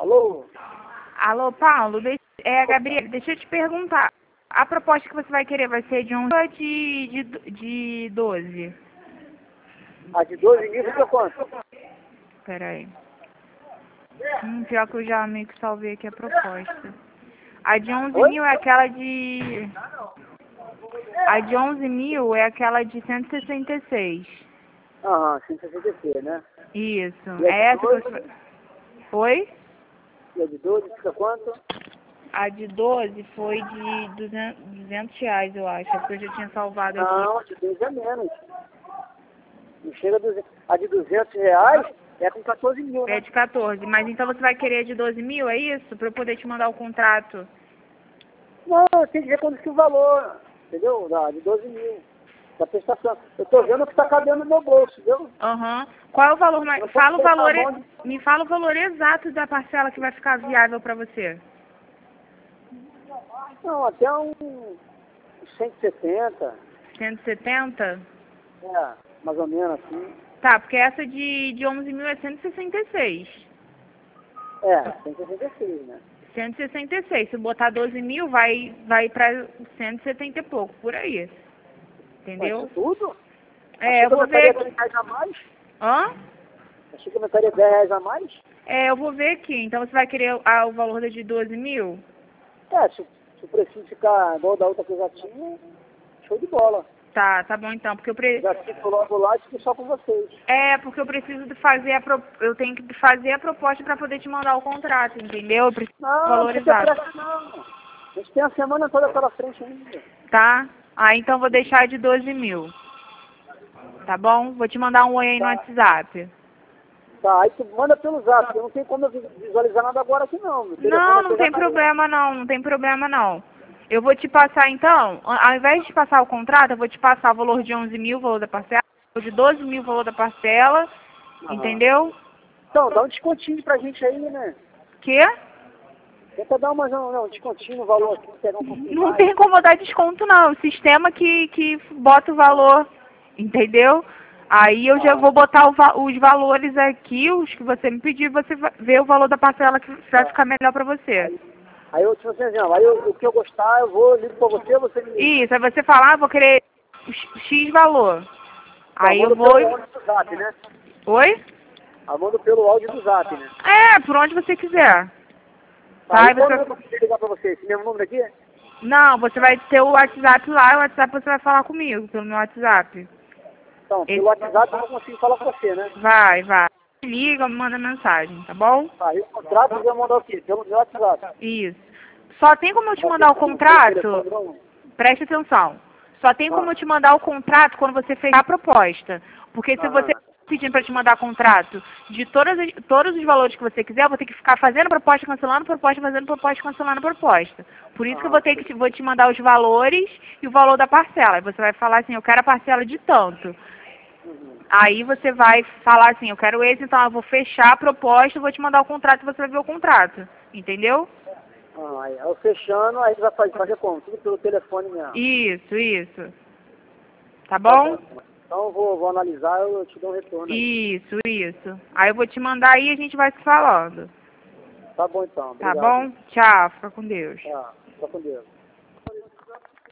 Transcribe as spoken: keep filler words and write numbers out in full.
Alô? Alô, Paulo, deixa, é, Gabriel, deixa eu te perguntar. A proposta que você vai querer vai ser de onze ou de, de, de doze? A de doze mil fica quanto? Pera aí. Hum, pior que eu já meio que salvei aqui a proposta. A de onze Oi? mil é aquela de... A de onze mil é aquela de cento e sessenta e seis. Aham, cento e sessenta e seis, né? Isso. E a de É essa que doze? você vai... Oi? E a de doze fica quanto? A de doze foi de duzentos, duzentos reais, eu acho. É porque eu já tinha salvado aqui. Não, a de doze é menos. Não chega a duzentos. A de duzentos reais é com quatorze mil, É né? de quatorze. Mas então você vai querer de doze mil, é isso? Pra eu poder te mandar o contrato. Não, tem que ver quando que o valor, entendeu? Da, de doze mil. Da prestação. Eu tô vendo o que tá cabendo no meu bolso, entendeu? Aham. Qual é o valor mais... Eu posso Fala o colocar a valor... mão e- de... Me fala o valor exato da parcela que vai ficar viável pra você. Não, até um cento e setenta. cento e setenta? É, mais ou menos assim. Tá, porque essa de, de onze mil é cento e sessenta e seis. É, cento e sessenta e seis, né? cento e sessenta e seis. Se botar doze mil, vai, vai pra cento e setenta e pouco, por aí. Mas isso Entendeu? tudo? É, Achei eu que eu vou botaria ver dez aqui. reais a mais. Hã? Achei que eu botaria dez reais a mais. É, eu vou ver aqui. Então você vai querer ah, o valor da de doze mil? É, se, se o precinho ficar igual da outra que eu já tinha, show de bola. Tá, tá bom então, porque eu pre... Já fico logo lá e fico só com vocês. É, porque eu preciso de fazer a pro... eu tenho que fazer a proposta pra poder te mandar o contrato, entendeu? Eu preciso do Não, não valor precisa ter exato. pressa não. A gente tem a semana toda pela frente ainda. Tá? Ah, então vou deixar de doze mil. Tá bom? Vou te mandar um oi aí no Tá, WhatsApp. tá, aí tu manda pelo zap, eu não tenho como eu visualizar nada agora aqui não. Meu telefone Não, aqui não já tem tá aí. problema não, não tem problema não. Eu vou te passar então, ao invés de passar o contrato, eu vou te passar o valor de onze mil, o valor da parcela, o de doze mil, o valor da parcela, Aham. entendeu? Então, dá um descontinho pra gente aí, né? Que? Tenta dar uma, não, não, um descontinho no valor aqui, pegar um pouquinho Não mais. tem como dar desconto não, o sistema que, que bota o valor, entendeu? Aí eu já Ah, vou botar o va- os valores aqui, os que você me pediu, você vai ver o valor da parcela que vai tá. ficar melhor pra você. Aí, aí eu, tipo assim, exemplo, aí eu, o que eu gostar, eu vou, ligo pra você, você me liga. Isso, aí você falar, ah, vou querer X X valor. Então, Aí eu manda vou... pelo áudio do zap, né? Oi? Eu mando pelo áudio do zap, né? É, por onde você quiser. Tá, Tá? e Aí qual número que eu você... preciso ligar pra você? Esse mesmo número aqui? Não, você vai ter o WhatsApp lá, o WhatsApp você vai falar comigo, pelo meu WhatsApp. Então, Esse... pelo WhatsApp eu não consigo falar com você, né? Vai, vai. Liga, me manda mensagem, tá bom? Tá, e o contrato eu vou mandar o quê? Pelo meu WhatsApp. Isso. Só tem como eu te Não mandar tem o como pelo telefone, contrato, não? preste atenção, só tem como Ah, eu te mandar o contrato quando você fechar a proposta. Porque se você aham. pedindo para te mandar contrato de todas as, todos os valores que você quiser, eu vou ter que ficar fazendo proposta, cancelando proposta, fazendo proposta, cancelando proposta. Por isso que eu vou Aham. ter que te, vou te mandar os valores e o valor da parcela. Aí você vai falar assim, eu quero a parcela de tanto. Uhum. Aí você vai falar assim, eu quero esse, então eu vou fechar a proposta, eu vou te mandar o contrato e você vai ver o contrato. Entendeu? Ah, aí eu fechando, aí vai fazer, fazer como? Tudo pelo telefone mesmo. Isso, isso. Tá Tá bom. bom? Então eu vou, vou analisar, eu te dou um retorno aí. Isso, isso. Aí eu vou te mandar aí e a gente vai se falando. Tá bom então, Tá obrigado. bom? Tchau, fica com Deus. Tá, fica com Deus.